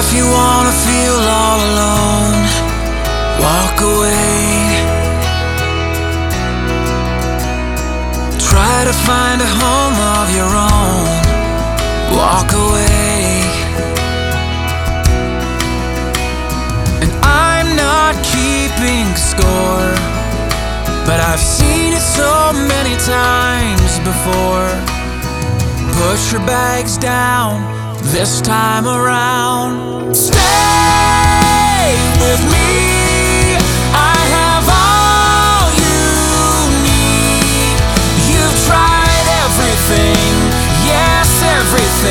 If you wanna feel all alone, walk away. Try to find a home of your own, walk away. And I'm not keeping score, but I've seen it so many times before. Put your bags down this time around. Stay with me. I have all you need. You've tried everything, yes, everything.